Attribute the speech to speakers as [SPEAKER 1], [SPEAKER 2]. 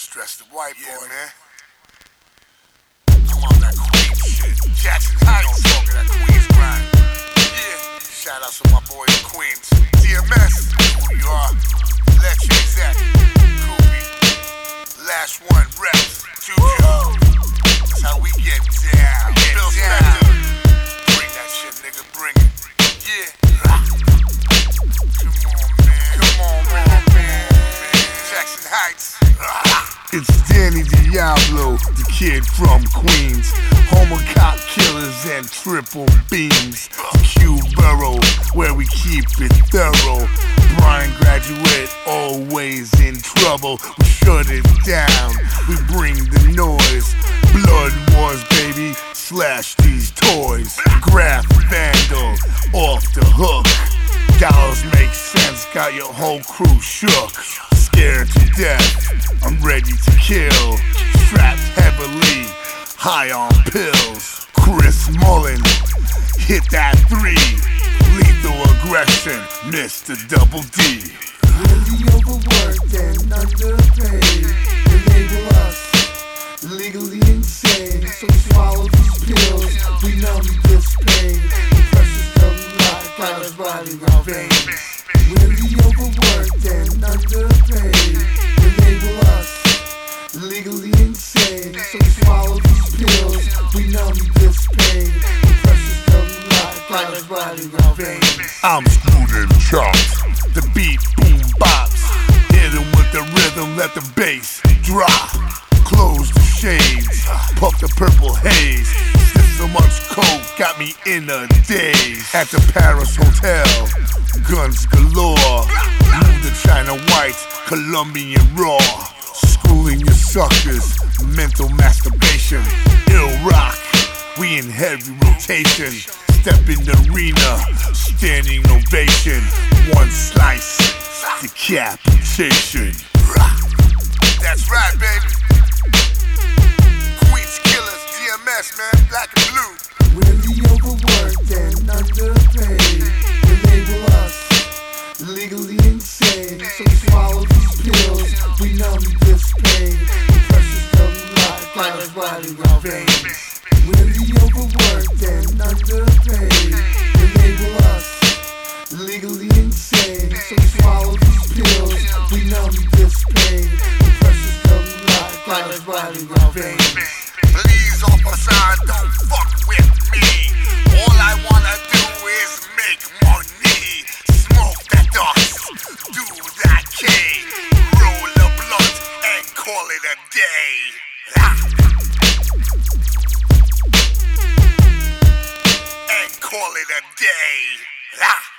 [SPEAKER 1] Dressed the white boy, man. I'm on that Queens shit. Jackson Heights, talking that Queens grind. Yeah. Shout out to my boys in Queens. DMS, who you are. Let's Zach, Koopy. Last one, Reps, Juju. That's how we get down. Bill Spector. Bring that shit, nigga, bring it. Yeah. Come on, man. Jackson Heights. It's Danny Diablo, the kid from Queens. Home of cop killers and triple beams. Q Borough, where we keep it thorough. Brian graduate, always in trouble. We shut it down, we bring the noise. Blood wars, baby, slash these toys. Graph vandal, off the hook. Dollars make sense, got your whole crew shook. Scared to death, I'm ready to kill. Strapped heavily, high on pills. Chris Mullen, hit that 3. Lethal aggression, Mr. Double D.
[SPEAKER 2] Really overworked and underpaid. They label us legally insane. So swallow these pills, we numb this pain. The pressure's coming out, got us riding our veins. Really overworked and underpaid. They label us legally insane. So swallow these pills, we numb this pain. The pressure's coming out, got us riding our veins.
[SPEAKER 1] I'm screwed and chopped. The beat boom bops. Hit him with the rhythm, let the bass drop. Close the shades, puff the purple haze. Sniff so much coke, got me in a daze. At the Paris Hotel, guns galore. Move the China white, Colombian raw. Schooling your suckers, mental masturbation. Ill rock, we in heavy rotation. Step in the arena, standing ovation. One slice, decapitation. That's right, baby. Queens killers, DMS, man, black and blue.
[SPEAKER 2] Really overworked and underpaid. They label us legally insane. So swallow these pills, we numb this pain. The pressure's coming out, got us riding our veins. Really overworked and underpaid. They label us legally insane. So swallow these pills, we numb this pain. The pressure's coming out, got us riding our veins.
[SPEAKER 1] Please, officer, don't fuck with me. All I wanna do is make money. Smoke that dust, do that K. Roll a blunt and call it a day. And call it a day.